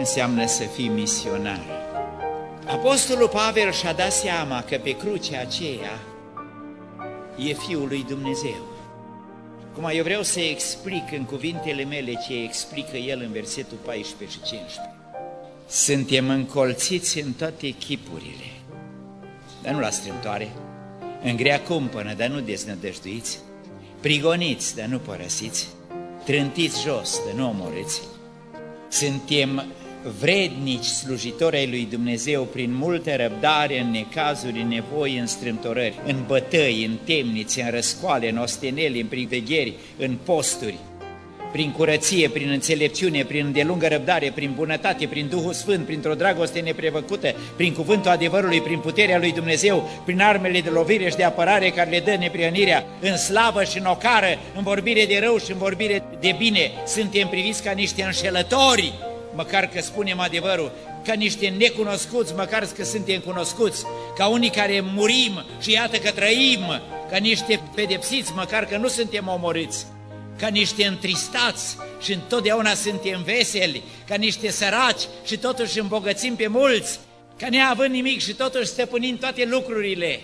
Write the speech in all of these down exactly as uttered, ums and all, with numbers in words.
înseamnă să fii misionar. Apostolul Pavel și-a dat seama că pe crucea aceea e Fiul lui Dumnezeu. Acum eu vreau să explic în cuvintele mele ce explică el în versetul paisprezece și cincisprezece. Suntem încolțiți în toate chipurile, dar nu la strâmtoare, în grea cumpănă, dar nu deznădăjduiți, prigoniți, dar nu părăsiți, trântiți jos, dar nu omorâți. Suntem vrednici slujitori ai lui Dumnezeu prin multă răbdare în necazuri, în nevoi, în strâmtorări, în bătăi, în temnițe, în răscoale, în osteneli, în privegheri, în posturi, prin curăție, prin înțelepciune, prin îndelungă răbdare, prin bunătate, prin Duhul Sfânt, printr-o dragoste neprevăcută, prin cuvântul adevărului, prin puterea lui Dumnezeu, prin armele de lovire și de apărare care le dă neprihănirea, în slavă și în ocară, în vorbire de rău și în vorbire de bine. Suntem priviți ca niște înșelători, măcar că spunem adevărul, ca niște necunoscuți, măcar că suntem cunoscuți, ca unii care murim și iată că trăim, ca niște pedepsiți, măcar că nu suntem omorâți, ca niște întristați și întotdeauna suntem veseli, ca niște săraci și totuși îmbogățim pe mulți, ca neavând nimic și totuși stăpânind toate lucrurile.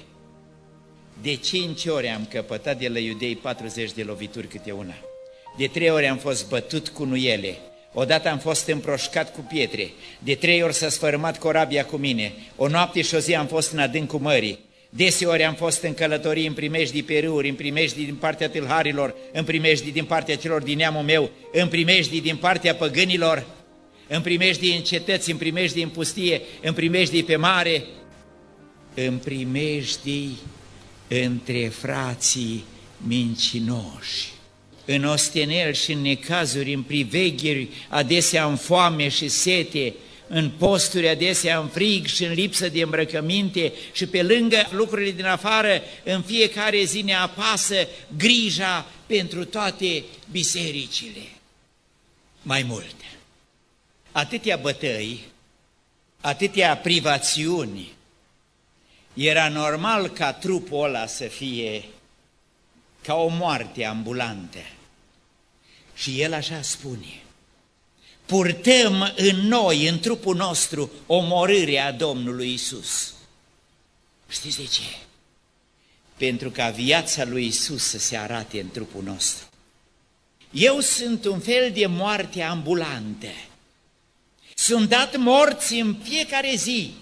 De cinci ori am căpătat de la iudei patruzeci de lovituri câte una. De trei ori am fost bătut cu nuiele. Odată am fost împroșcat cu pietre. De trei ori s-a sfărâmat corabia cu mine. O noapte și o zi am fost în adâncul mării. Deseori am fost în călătorii, în primejdii pe râuri, în primejdii din partea tâlharilor, în primejdii din partea celor din neamul meu, în primejdii din partea păgânilor, în primejdii în cetăți, în primejdii în pustie, în primejdii pe mare, în primejdii între frații mincinoși, în osteneli și în necazuri, în privegheri, adesea în foame și sete, în posturi, adesea în frig și în lipsă de îmbrăcăminte și pe lângă lucrurile din afară, în fiecare zi ne apasă grija pentru toate bisericile. Mai mult, atâtea bătăi, atâtea privațiuni, era normal ca trupul ăla să fie ca o moarte ambulantă. Și el așa spune: purtăm în noi, în trupul nostru, omorârea Domnului Iisus. Știți de ce? Pentru ca viața lui Iisus să se arate în trupul nostru. Eu sunt un fel de moarte ambulantă. Sunt dat morți în fiecare zi.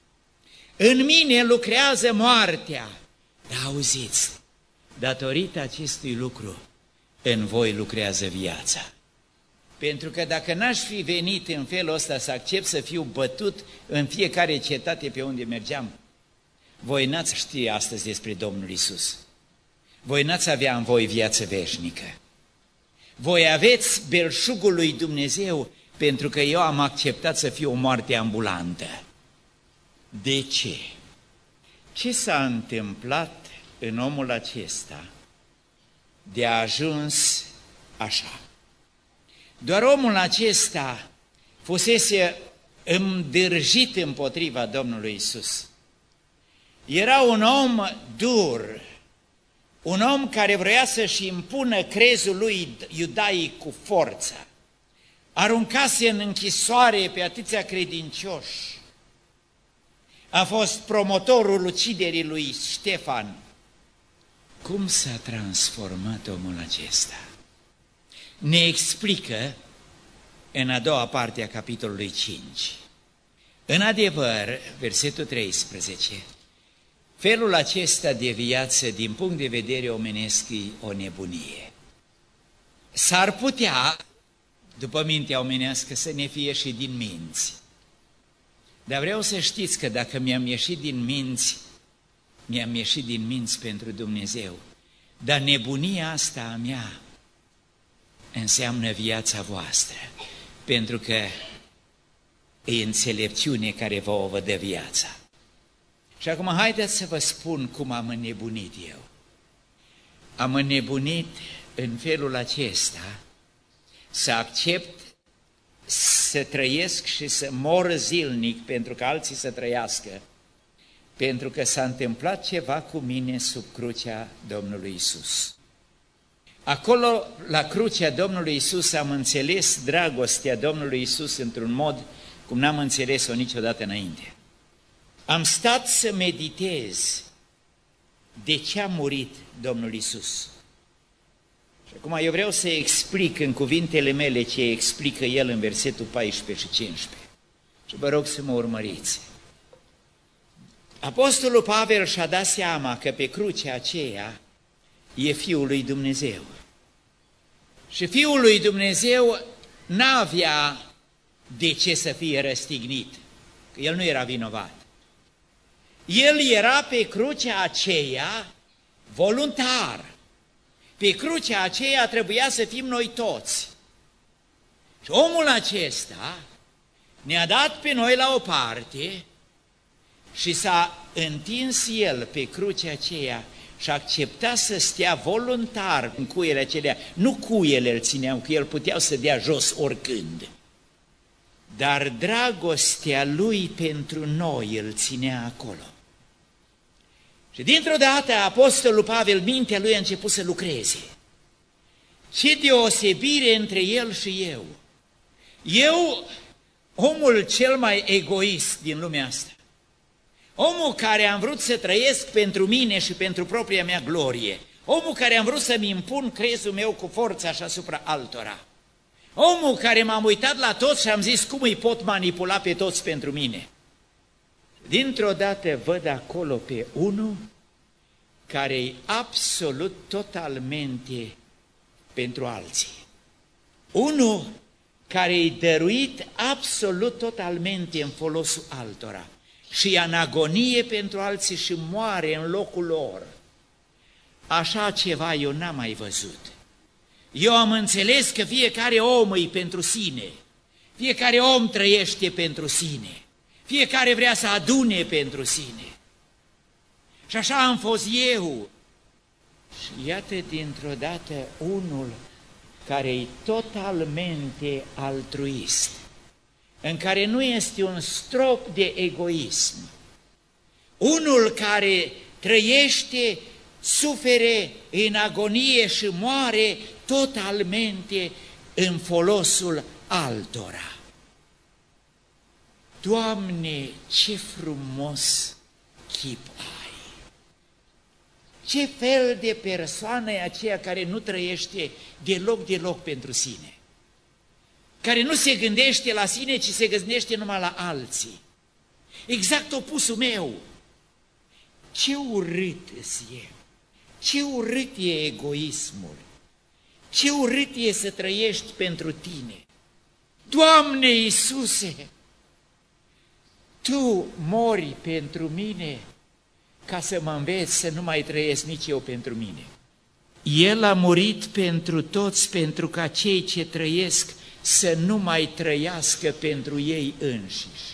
În mine lucrează moartea. Dar auziți, datorită acestui lucru, în voi lucrează viața. Pentru că dacă n-aș fi venit în felul ăsta să accept să fiu bătut în fiecare cetate pe unde mergeam, voi n-ați ști astăzi despre Domnul Iisus. Voi n-ați avea în voi viață veșnică. Voi aveți belșugul lui Dumnezeu pentru că eu am acceptat să fiu o moarte ambulantă. De ce? Ce s-a întâmplat în omul acesta de a ajuns așa? Doar omul acesta fusese îndârjit împotriva Domnului Iisus. Era un om dur, un om care vrea să-și impună crezul lui iudaic cu forță. Aruncase în închisoare pe atâția credincioși. A fost promotorul uciderii lui Ștefan. Cum s-a transformat omul acesta? Ne explică în a doua parte a capitolului cinci. În adevăr, versetul treisprezece, felul acesta de viață, din punct de vedere omenesc, e o nebunie. S-ar putea, după mintea omenească, să ne fie și din minți. Dar vreau să știți că dacă mi-am ieșit din minți, mi-am ieșit din minți pentru Dumnezeu. Dar nebunia asta a mea înseamnă viața voastră, pentru că e înțelepciune care vă dă viața. Și acum haideți să vă spun cum am înnebunit eu. Am înnebunit în felul acesta să accept să trăiesc și să mor zilnic pentru că alții să trăiască, pentru că s-a întâmplat ceva cu mine sub crucea Domnului Iisus. Acolo, la crucea Domnului Iisus, am înțeles dragostea Domnului Iisus într-un mod cum n-am înțeles-o niciodată înainte. Am stat să meditez de ce a murit Domnul Iisus. Și acum eu vreau să explic în cuvintele mele ce explică el în versetul paisprezece și cincisprezece. Și vă rog să mă urmăriți. Apostolul Pavel și-a dat seama că pe crucea aceea e Fiul lui Dumnezeu. Și Fiul lui Dumnezeu n-avea de ce să fie răstignit, că el nu era vinovat. El era pe crucea aceea voluntar. Pe crucea aceea trebuia să fim noi toți. Și omul acesta ne-a dat pe noi la o parte și s-a întins el pe crucea aceea și a acceptat să stea voluntar în cuiele acelea. Nu cuiele îl țineau, că el putea să dea jos oricând. Dar dragostea lui pentru noi îl ținea acolo. Și dintr-o dată apostolul Pavel, mintea lui a început să lucreze. Ce deosebire între el și eu! Eu, omul cel mai egoist din lumea asta, omul care am vrut să trăiesc pentru mine și pentru propria mea glorie, omul care am vrut să-mi impun crezul meu cu forța și asupra altora, omul care m-am uitat la toți și am zis cum îi pot manipula pe toți pentru mine. Dintr-o dată văd acolo pe unul care e absolut totalmente pentru alții. Unul care e dăruit absolut totalmente în folosul altora și e în agonie pentru alții și moare în locul lor. Așa ceva eu n-am mai văzut. Eu am înțeles că fiecare om e pentru sine, fiecare om trăiește pentru sine, fiecare vrea să adune pentru sine. Și așa am fost eu. Și iată dintr-o dată unul care e totalmente altruist, în care nu este un strop de egoism, unul care trăiește, sufere în agonie și moare totalmente în folosul altora. Doamne, ce frumos chip ai! Ce fel de persoană e aceea care nu trăiește deloc, deloc pentru sine, care nu se gândește la sine, ci se gândește numai la alții. Exact opusul meu. Ce urât îs eu! Ce urât e egoismul! Ce urât e să trăiești pentru tine! Doamne Iisuse, Tu mori pentru mine ca să mă înveți să nu mai trăiesc nici eu pentru mine. El a murit pentru toți, pentru ca cei ce trăiesc să nu mai trăiască pentru ei înșiși.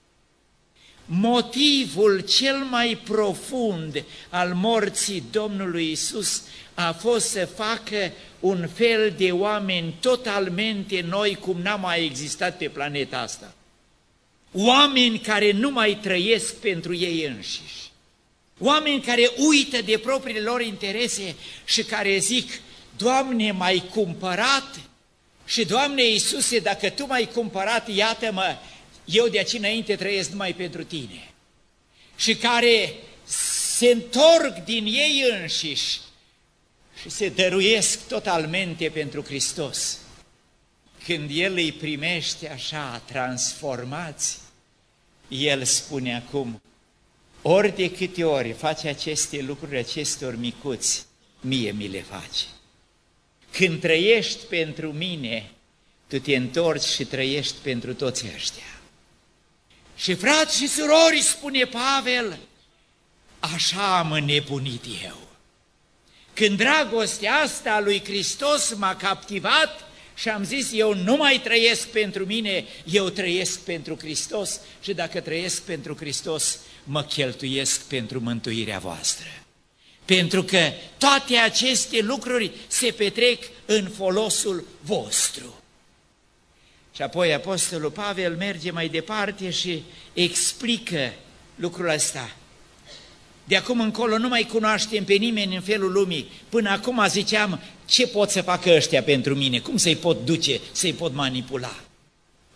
Motivul cel mai profund al morții Domnului Iisus a fost să facă un fel de oameni totalmente noi, cum n-a mai existat pe planeta asta. Oameni care nu mai trăiesc pentru ei înșiși. Oameni care uită de propriile lor interese și care zic, Doamne, m-ai cumpărat și Doamne Iisuse, dacă Tu m-ai cumpărat, iată-mă, eu de aici înainte trăiesc numai pentru Tine. Și care se întorc din ei înșiși și se dăruiesc totalmente pentru Hristos. Când El îi primește așa transformați, El spune acum, ori de câte ori face aceste lucruri acestor micuți, mie mi le faci. Când trăiești pentru mine, tu te întorci și trăiești pentru toți ăștia. Și frați și surori, spune Pavel, așa am înnebunit eu. Când dragostea asta a lui Hristos m-a captivat și am zis, eu nu mai trăiesc pentru mine, eu trăiesc pentru Hristos și dacă trăiesc pentru Hristos, mă cheltuiesc pentru mântuirea voastră. Pentru că toate aceste lucruri se petrec în folosul vostru. Și apoi apostolul Pavel merge mai departe și explică lucrul ăsta. De acum încolo nu mai cunoaștem pe nimeni în felul lumii. Până acum ziceam, ce pot să facă ăștia pentru mine? Cum să-i pot duce, să-i pot manipula?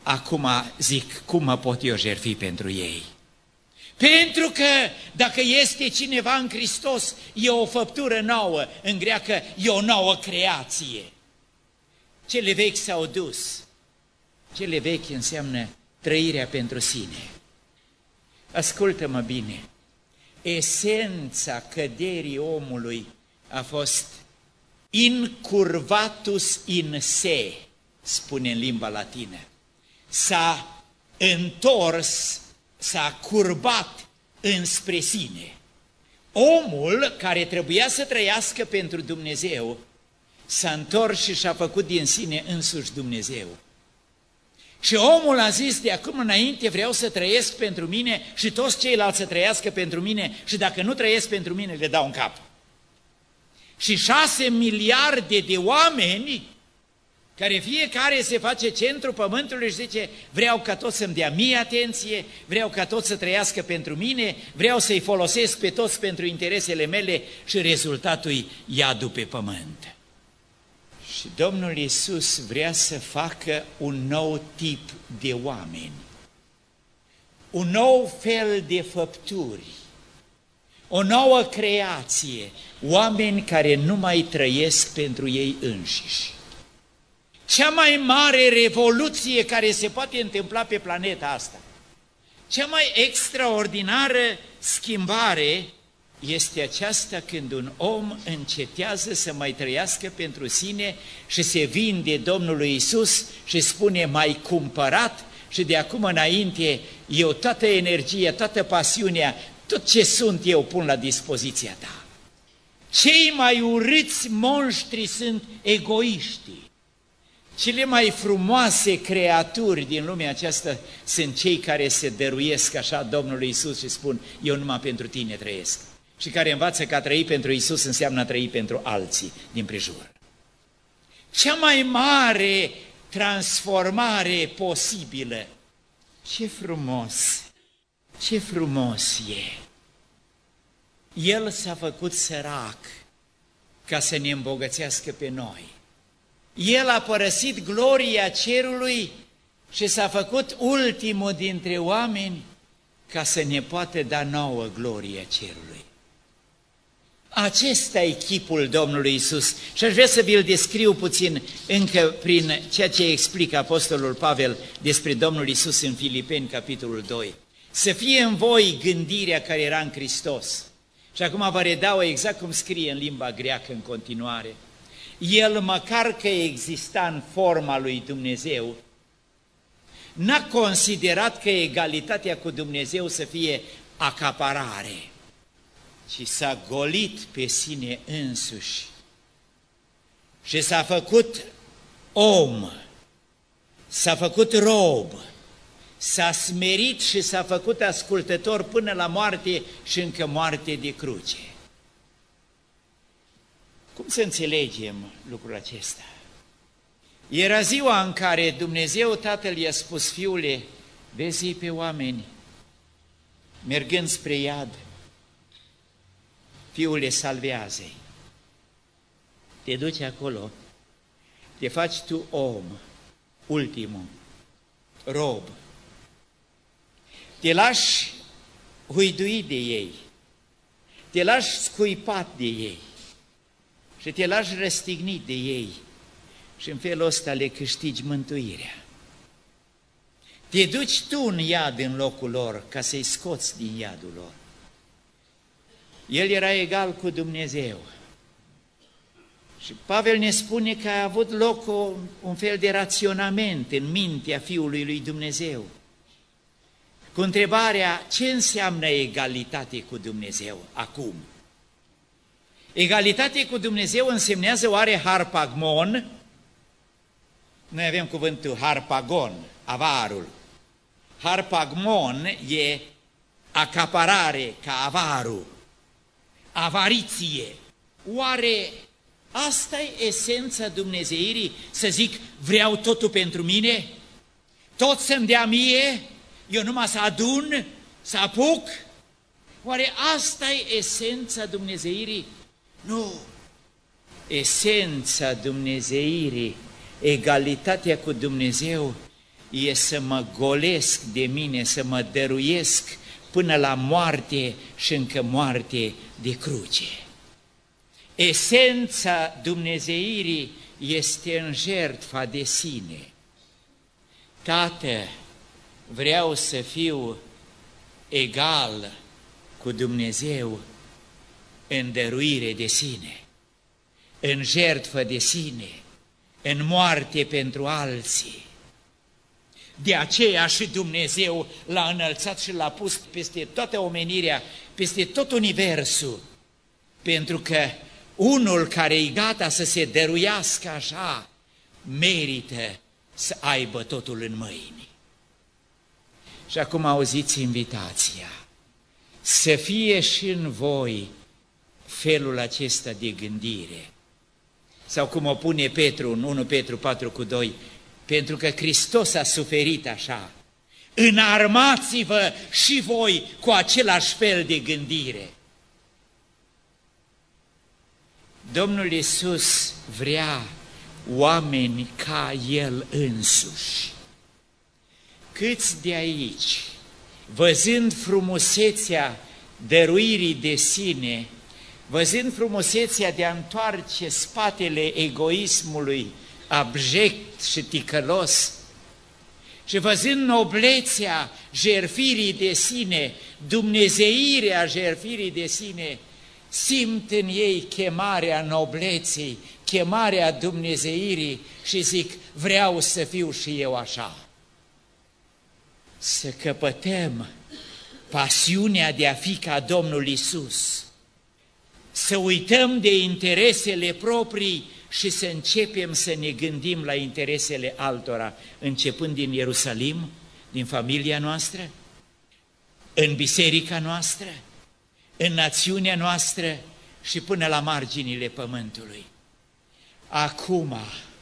acum zic, cum mă pot eu jertfi pentru ei? Pentru că dacă este cineva în Hristos, e o făptură nouă, în greacă e o nouă creație. Cele vechi s-au dus. Cele vechi înseamnă trăirea pentru sine. Ascultă-mă bine, esența căderii omului a fost incurvatus in se, spune în limba latină. S-a întors, s-a curbat înspre sine. Omul care trebuia să trăiască pentru Dumnezeu s-a întors și și-a făcut din sine însuși Dumnezeu. Și omul a zis, de acum înainte vreau să trăiesc pentru mine și toți ceilalți să trăiască pentru mine și dacă nu trăiesc pentru mine, le dau în cap. Și șase miliarde de oameni, care fiecare se face centru pământului și zice, vreau ca toți să-mi dea mie atenție, vreau ca toți să trăiască pentru mine, vreau să-i folosesc pe toți pentru interesele mele și rezultatul e iadul pe pământ. Și Domnul Iisus vrea să facă un nou tip de oameni, un nou fel de făpturi, o nouă creație, oameni care nu mai trăiesc pentru ei înșiși. Cea mai mare revoluție care se poate întâmpla pe planeta asta, cea mai extraordinară schimbare este aceasta când un om încetează să mai trăiască pentru sine și se vinde Domnului Iisus și spune, m-ai cumpărat și de acum înainte eu toată energia, toată pasiunea, tot ce sunt eu pun la dispoziția ta. Cei mai urâți monștri sunt egoiștii. Cele mai frumoase creaturi din lumea aceasta sunt cei care se dăruiesc așa Domnului Iisus și spun, eu numai pentru tine trăiesc. Și care învață că a trăi pentru Iisus înseamnă a trăi pentru alții din prejur. Cea mai mare transformare posibilă. Ce frumos, ce frumos e! El s-a făcut sărac ca să ne îmbogățească pe noi. El a părăsit gloria cerului și s-a făcut ultimul dintre oameni ca să ne poată da nouă gloria cerului. Acesta e chipul Domnului Iisus și aș vrea să vi-l descriu puțin încă prin ceea ce explică Apostolul Pavel despre Domnul Iisus în Filipeni, capitolul doi. Să fie în voi gândirea care era în Hristos. Și acum vă redau exact cum scrie în limba greacă în continuare. El, măcar că exista în forma lui Dumnezeu, n-a considerat că egalitatea cu Dumnezeu să fie acaparare, ci s-a golit pe sine însuși și s-a făcut om, s-a făcut rob, s-a smerit și s-a făcut ascultător până la moarte și încă moarte de cruce. Cum să înțelegem lucrul acesta? Era ziua în care Dumnezeu Tatăl i-a spus, fiule, vezi pe oameni mergând spre iad, fiule, salvează-i. Te duci acolo, te faci tu om, ultimul, rob. Te lași huiduit de ei, te lași scuipat de ei și te lași răstignit de ei și în felul ăsta le câștigi mântuirea. Te duci tu în iad în locul lor ca să-i scoți din iadul lor. El era egal cu Dumnezeu. Și Pavel ne spune că a avut loc o, un fel de raționament în mintea Fiului lui Dumnezeu. Cu întrebarea, ce înseamnă egalitate cu Dumnezeu acum? Egalitate cu Dumnezeu însemnează oare harpagmon? Noi avem cuvântul harpagon, avarul. Harpagmon e acaparare ca avarul, avariție. Oare asta e esența dumnezeirii? Să zic, vreau totul pentru mine? Tot să-mi dea mie? Eu numai să adun? Să apuc? Oare asta e esența dumnezeirii? Nu! Esența dumnezeirii, egalitatea cu Dumnezeu, e să mă golesc de mine, să mă dăruiesc până la moarte și încă moarte de cruce. Esența dumnezeirii este în jertfa de sine. Tată, vreau să fiu egal cu Dumnezeu în dăruire de sine, în jertfă de sine, în moarte pentru alții. De aceea și Dumnezeu l-a înălțat și l-a pus peste toată omenirea, peste tot universul, pentru că unul care e gata să se dăruiască așa, merită să aibă totul în mâini. Și acum auziți invitația, să fie și în voi felul acesta de gândire. Sau cum o pune Petru în unu Petru patru cu doi, pentru că Hristos a suferit așa, înarmați-vă și voi cu același fel de gândire. Domnul Iisus vrea oameni ca El însuși. Câți de aici, văzând frumusețea dăruirii de sine, văzând frumusețea de a întoarce spatele egoismului abject și ticălos, și văzând noblețea jertfirii de sine, dumnezeirea jertfirii de sine, simt în ei chemarea nobleței, chemarea dumnezeirii și zic, vreau să fiu și eu așa. Să căpătăm pasiunea de a fi ca Domnul Iisus, să uităm de interesele proprii și să începem să ne gândim la interesele altora, începând din Ierusalim, din familia noastră, în biserica noastră, în națiunea noastră și până la marginile pământului. Acum,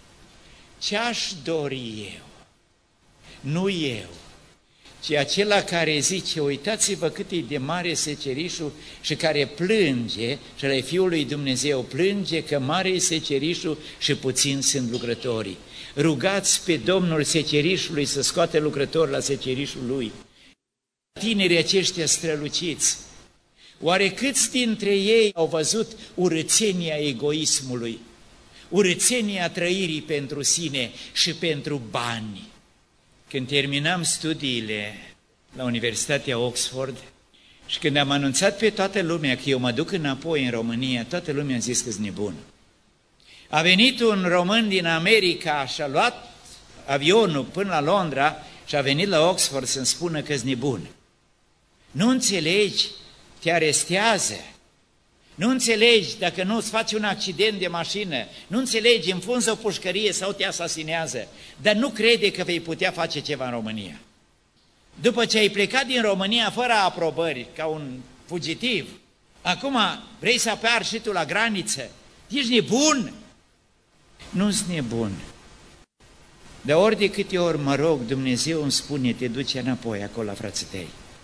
ce-aș dori eu? Nu eu, ci acela care zice, uitați-vă cât e de mare secerișul și care plânge, și la Fiul lui Dumnezeu plânge că mare e secerișul și puțin sunt lucrătorii. Rugați pe Domnul secerișului să scoate lucrători la secerișul lui. Tinerii aceștia străluciți, oare câți dintre ei au văzut urățenia egoismului, urățenia trăirii pentru sine și pentru bani? Când terminam studiile la Universitatea Oxford și când am anunțat pe toată lumea că eu mă duc înapoi în România, toată lumea a zis că-s nebun. A venit un român din America și a luat avionul până la Londra și a venit la Oxford să-mi spună că-s nebun. Nu înțelegi? Te arestează. Nu înțelegi dacă nu îți faci un accident de mașină, nu înțelegi, înfunzi o pușcărie sau te asasinează, dar nu crede că vei putea face ceva în România. După ce ai plecat din România fără aprobări, ca un fugitiv, acum vrei să apari și tu la graniță? Ești nebun? Nu-s nebun. Dar ori de câte ori mă rog, Dumnezeu îmi spune, te duci înapoi acolo la frații tăi.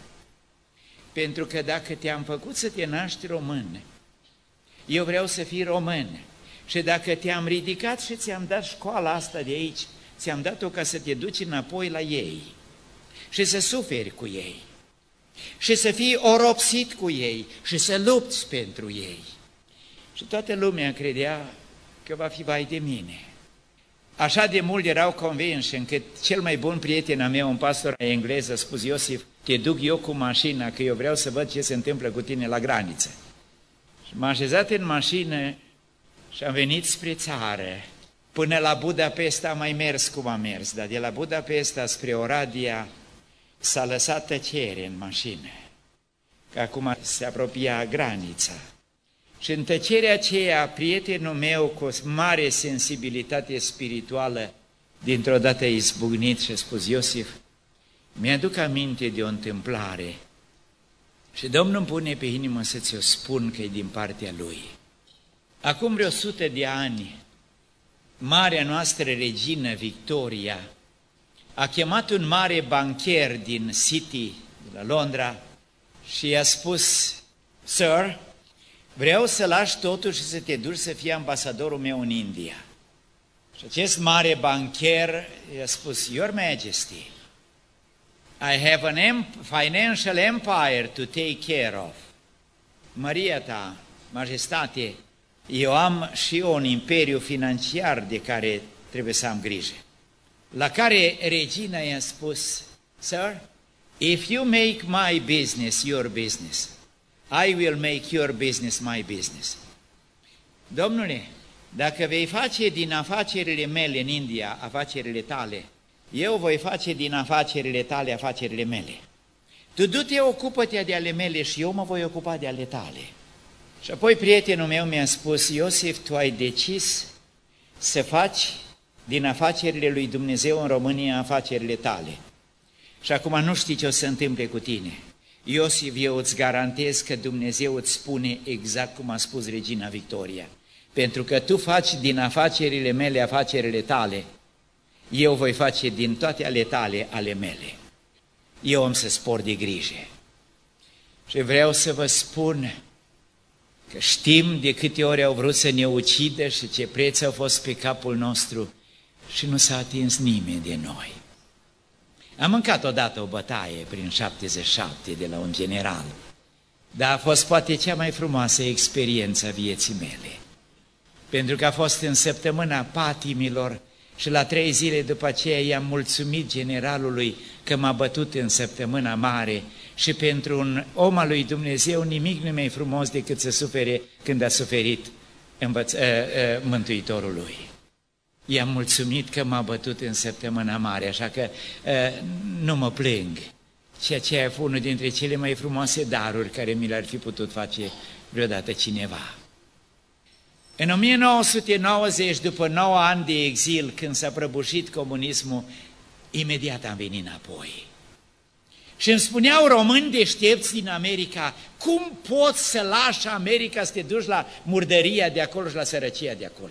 Pentru că dacă te-am făcut să te naști român, eu vreau să fii român. Și dacă te-am ridicat și ți-am dat școala asta de aici, ți-am dat-o ca să te duci înapoi la ei și să suferi cu ei și să fii oropsit cu ei și să lupți pentru ei. Și toată lumea credea că va fi vai de mine. Așa de mult erau convinși încât cel mai bun prieten al meu, un pastor englez, a spus, Iosif, te duc eu cu mașina, că eu vreau să văd ce se întâmplă cu tine la graniță. Și m-a așezat în mașină și am venit spre țară. Până la Budapesta am mai mers cum am mers, dar de la Budapesta spre Oradea s-a lăsat tăcere în mașină, că acum se apropia granița. Și în tăcerea aceea, prietenul meu cu o mare sensibilitate spirituală, dintr-o dată a izbucnit și a spus, Iosif, mi-aduc aminte de o întâmplare și Domnul îmi pune pe inimă să ți-o spun că e din partea Lui. Acum vreo sută de ani, marea noastră regină Victoria a chemat un mare bancher din City, de la Londra, și i-a spus, Sir, vreau să lași totul și să te duci să fii ambasadorul meu în India. Și acest mare bancher i-a spus, Your Majesty, I have an em financial empire to take care of. Măria ta, majestate, eu am și eu un imperiu financiar de care trebuie să am grijă. La care regina i-a spus, Sir, if you make my business your business, I will make your business my business. Domnule, dacă vei face din afacerile mele în India afacerile tale, eu voi face din afacerile tale afacerile mele. Tu du-te, ocupă-te de ale mele și eu mă voi ocupa de ale tale. Și apoi prietenul meu mi-a spus, Iosif, tu ai decis să faci din afacerile lui Dumnezeu în România afacerile tale. Și acum nu știi ce o să se întâmple cu tine. Iosif, eu îți garantez că Dumnezeu îți spune exact cum a spus regina Victoria. Pentru că tu faci din afacerile mele afacerile tale, eu voi face din toate ale tale ale mele. Eu am să spor de grijă. Și vreau să vă spun că știm de câte ori au vrut să ne ucidă și ce preț au fost pe capul nostru și nu s-a atins nimeni de noi. Am mâncat odată o bătaie prin șaptezeci și șapte de la un general, dar a fost poate cea mai frumoasă experiență a vieții mele. Pentru că a fost în săptămâna patimilor și la trei zile după aceea i-am mulțumit generalului că m-a bătut în săptămâna mare și pentru un om al lui Dumnezeu nimic nu mai frumos decât să sufere când a suferit învăț- uh, uh, Mântuitorul lui. I-am mulțumit că m-a bătut în săptămâna mare, așa că uh, nu mă plâng. Ceea ce a fost unul dintre cele mai frumoase daruri care mi le-ar fi putut face vreodată cineva. În o mie nouă sute nouăzeci, după nouă ani de exil, când s-a prăbușit comunismul, imediat am venit înapoi. Și îmi spuneau români deștepți din America, cum poți să lași America să te duci la murdăria de acolo și la sărăcia de acolo?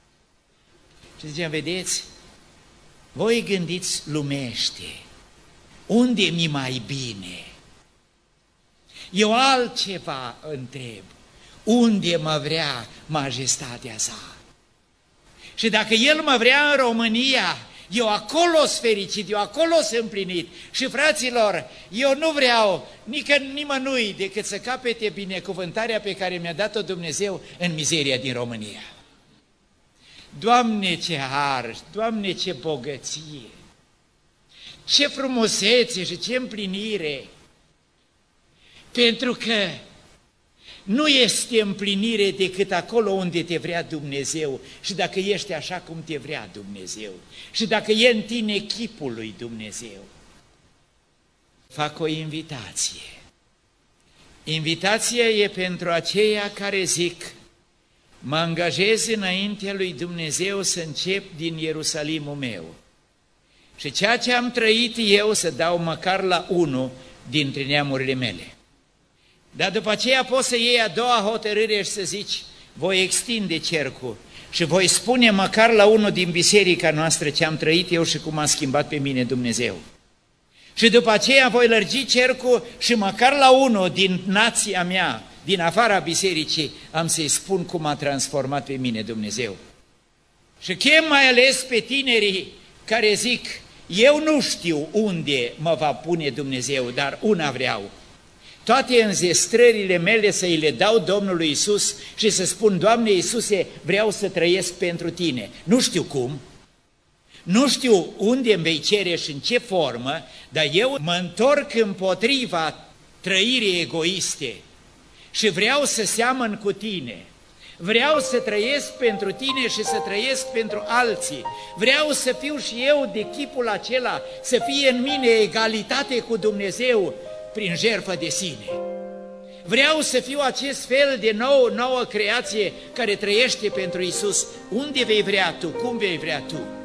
Și ziceam, vedeți, voi gândiți lumește, unde mi mai bine? Eu altceva întreb, unde mă vrea majestatea sa? Și dacă el mă vrea în România, eu acolo sunt fericit, eu acolo sunt împlinit. Și fraților, eu nu vreau nică nimănui decât să capete binecuvântarea pe care mi-a dat-o Dumnezeu în mizeria din România. Doamne, ce har, Doamne, ce bogăție, ce frumusețe și ce împlinire! Pentru că nu este împlinire decât acolo unde te vrea Dumnezeu și dacă ești așa cum te vrea Dumnezeu și dacă e în tine chipul lui Dumnezeu. Fac o invitație. Invitația e pentru aceia care zic, mă angajez înaintea lui Dumnezeu să încep din Ierusalimul meu. Și ceea ce am trăit eu să dau măcar la unul dintre neamurile mele. Dar după aceea poți să iei a doua hotărâre și să zici, voi extinde cercul și voi spune măcar la unul din biserica noastră ce am trăit eu și cum a schimbat pe mine Dumnezeu. Și după aceea voi lărgi cercul și măcar la unul din nația mea, din afara bisericii, am să-i spun cum a transformat pe mine Dumnezeu. Și chem mai ales pe tinerii care zic, eu nu știu unde mă va pune Dumnezeu, dar una vreau. Toate înzestrările mele să îi le dau Domnului Iisus și să spun, Doamne Iisuse, vreau să trăiesc pentru Tine. Nu știu cum, nu știu unde îmi vei cere și în ce formă, dar eu mă întorc împotriva trăirii egoiste și vreau să seamăn cu Tine. Vreau să trăiesc pentru Tine și să trăiesc pentru alții. Vreau să fiu și eu de chipul acela, să fie în mine egalitate cu Dumnezeu prin jertfă de sine. Vreau să fiu acest fel de nou, nouă creație care trăiește pentru Iisus. Unde vei vrea Tu? Cum vei vrea Tu?